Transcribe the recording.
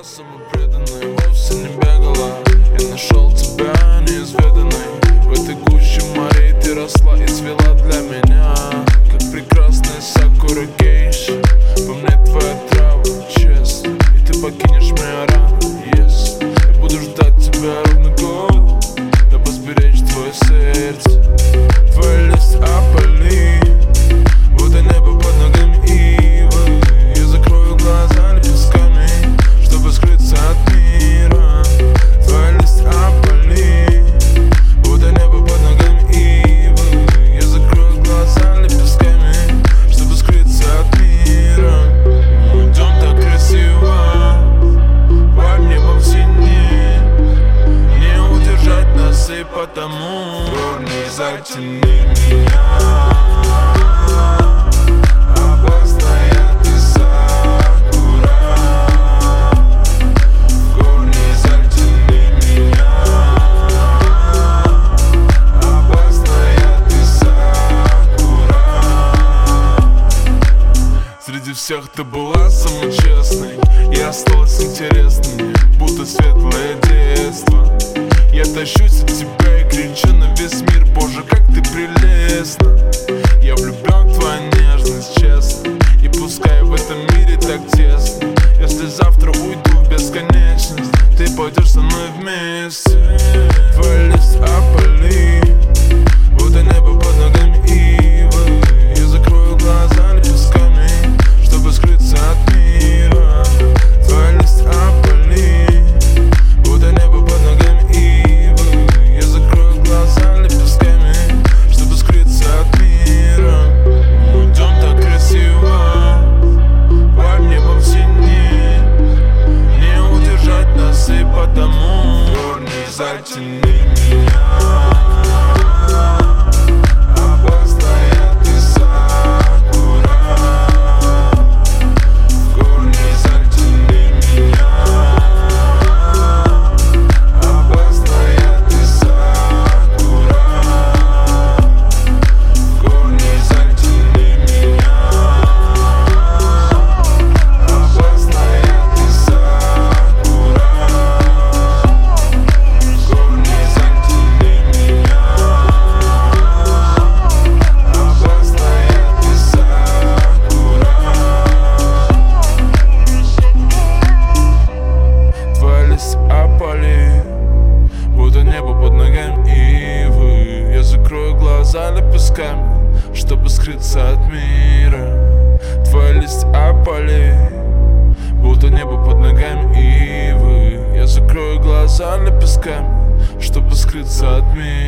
была самопреданной, вовсе не бегала. Я нашел тебя неизведанной. В этой гуще морей ты росла и цвела для меня, как прекрасная сакура гейша. По мне твоя трава, честно, и ты покинешь меня рано, yes. Я буду ждать тебя ровно год, дабы сберечь твое сердце. Твои листья опали, будто небо под ногами ивы. Я закрою глаза лепестками, чтобы скрыться от мира. Твои листья опали, будто небо под ногами ивы. Я закрою глаза лепестками, чтобы скрыться от мира. Мы идем так красиво, под небом синим. Не удержать нас и потому не затяни меня. Опасная ты сакура, в корне затяни меня. Опасная ты сакура. Среди всех ты была самой честной и осталась интересной, будто светлое детство. Я тащусь от тебя и кричу на весь мир: боже, как ты прелестна. Я влюблен в твою нежность, честно, и пускай в этом мире так тесно. Если завтра уйду в бесконечность, ты пойдешь со мной вместе. Твои листья опали, будто небо под ногами ивы. Я закрою глаза лепестками, чтобы скрыться от мира. Твои листья опали, будто небо под ногами ивы. Я закрою глаза лепестками, чтобы скрыться от мира. Мы идем так красиво, под небом синим. Не удержать нас и потому не затяни меня. Опасная ты сакура, в корне затяни меня. Опасная ты сакура, в корне затяни меня. Опасная ты сакура, в корне затяни меня. Опасная ты сакура. Твои листья опали, будто небо под ногами ивы. Я закрою глаза лепестками, чтобы скрыться от мира. Твои листья опали, будто небо под ногами ивы. Я закрою глаза лепестками, чтобы скрыться от мира.